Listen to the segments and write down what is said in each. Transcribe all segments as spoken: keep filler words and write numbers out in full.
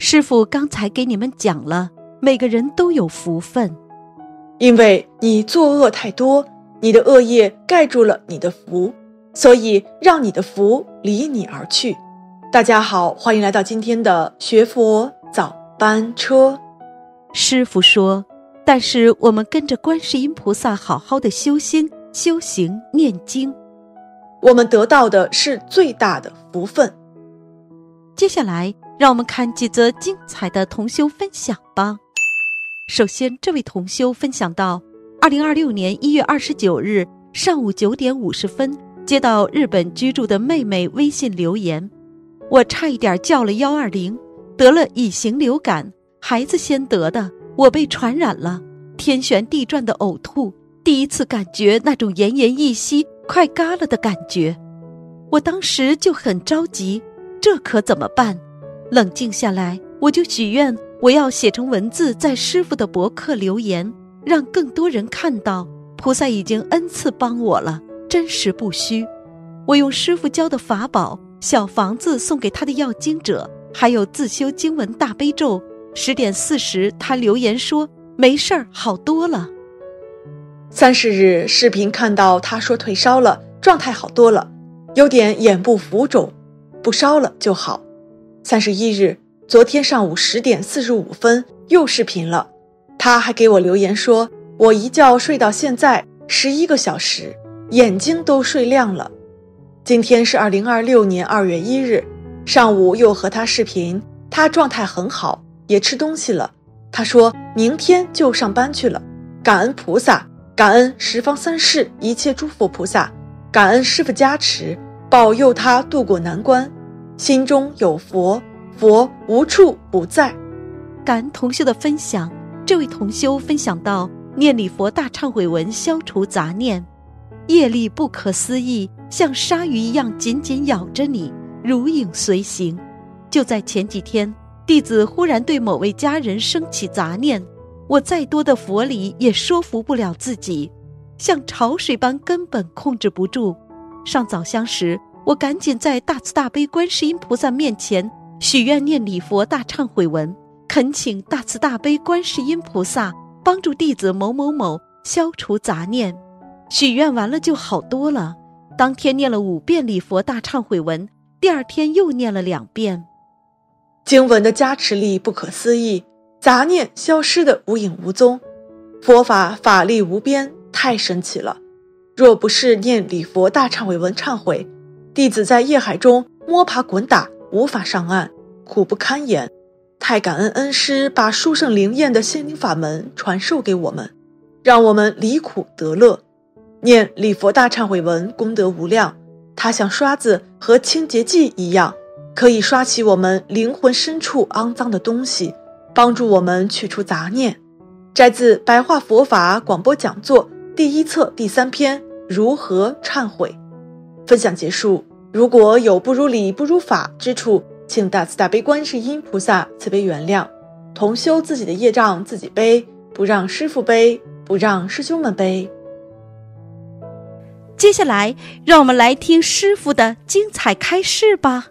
师父刚才给你们讲了，每个人都有福分。 因为你作恶太多，你的恶业盖住了你的福，所以让你的福离你而去。大家好，欢迎来到今天的学佛早班车。 师父说，但是我们跟着观世音菩萨好好的修心、修行、念经， 我们得到的是最大的福分。 接下来让我们看几则精彩的同修分享吧。首先，这位同修分享到，二零二六年一月二十九日上午九点五十分，接到日本居住的妹妹微信留言，我差一点叫了一二零，得了乙型流感，孩子先得的，我被传染了，天旋地转的呕吐，第一次感觉那种奄奄一息、快嘎了的感觉。我当时就很着急，这可怎么办？冷静下来，我就许愿，我要写成文字在师父的博客留言，让更多人看到菩萨已经恩赐帮我了，真实不虚。我用师父教的法宝小房子送给他的要经者，还有自修经文大悲咒。十点四十他留言说没事儿，好多了。 三十日视频看到他说退烧了，状态好多了，有点眼部浮肿，不烧了就好。三十一日昨天上午十点四十五分又视频了，他还给我留言说，我一觉睡到现在十一个小时，眼睛都睡亮了。今天是二零二六年二月一日上午又和他视频，他状态很好，也吃东西了。他说明天就上班去了，感恩菩萨，感恩十方三世一切诸佛菩萨，感恩师父加持，保佑他渡过难关，心中有佛，佛无处不在。 感恩同修的分享，这位同修分享到，念礼佛大忏悔文消除杂念，业力不可思议，像鲨鱼一样紧紧咬着你，如影随形。就在前几天，弟子忽然对某位家人升起杂念，我再多的佛理也说服不了自己，像潮水般根本控制不住。上早香时，我赶紧在大慈大悲观世音菩萨面前许愿念礼佛大忏悔文，恳请大慈大悲观世音菩萨帮助弟子某某某消除杂念。许愿完了就好多了，当天念了五遍礼佛大忏悔文，第二天又念了两遍。 经文的加持力不可思议，杂念消失的无影无踪，佛法法力无边，太神奇了。若不是念礼佛大忏悔文忏悔，弟子在业海中摸爬滚打，无法上岸，苦不堪言。太感恩恩师把殊胜灵验的心灵法门传授给我们，让我们离苦得乐。念礼佛大忏悔文功德无量，它像刷子和清洁剂一样，可以刷起我们灵魂深处肮脏的东西，帮助我们去除杂念。摘自白话佛法广播讲座第一册第三篇，如何忏悔。分享结束，如果有不如理不如法之处，请大慈大悲观世音菩萨慈悲原谅。同修自己的业障自己背，不让师父背，不让师兄们背。 接下来让我们来听师父的精彩开示吧。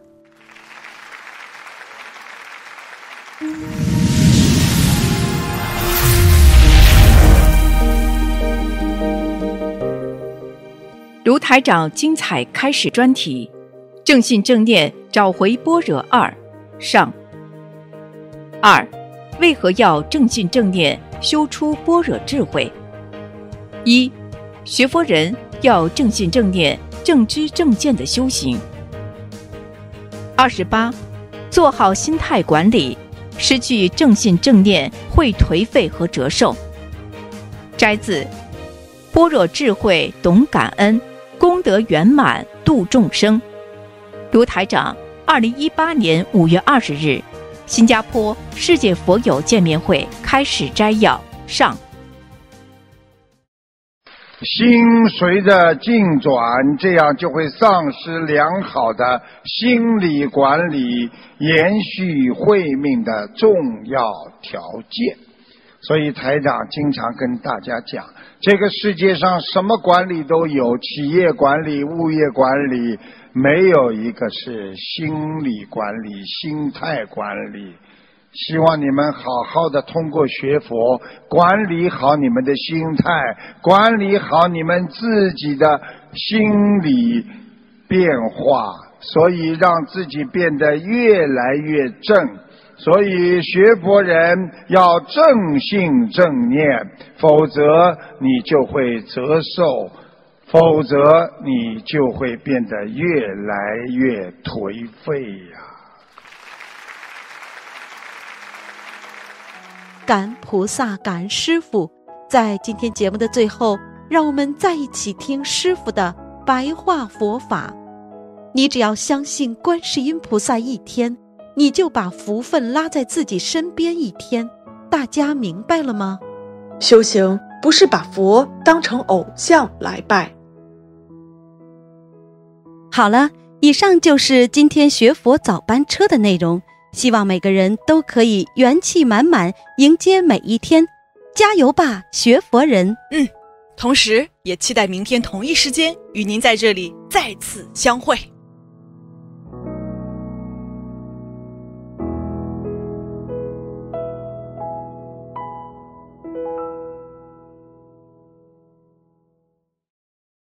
卢台长精彩开始专题，正信正念找回般若二上。二，为何要正信正念修出般若智慧？一，学佛人要正信正念正知正见的修行。二十八，做好心态管理，失去正信正念会颓废和折寿。摘自般若智慧懂感恩，功德圆满度众生。卢台长二零一八年五月二十日新加坡世界佛友见面会开始摘要上。 心随着境转，这样就会丧失良好的心理管理延续慧命的重要条件。所以台长经常跟大家讲，这个世界上什么管理都有，企业管理、物业管理，没有一个是心理管理、心态管理。 希望你们好好的通过学佛，管理好你们的心态，管理好你们自己的心理变化，所以让自己变得越来越正。所以学佛人要正信正念，否则你就会折寿，否则你就会变得越来越颓废呀。 感恩菩萨，感恩师父。在今天节目的最后，让我们再一起听师父的白话佛法。你只要相信观世音菩萨一天，你就把福分拉在自己身边一天。大家明白了吗？ 修行不是把佛当成偶像来拜。 好了，以上就是今天学佛早班车的内容，希望每个人都可以元气满满迎接每一天，加油吧，学佛人！ 嗯，同时也期待明天同一时间与您在这里再次相会。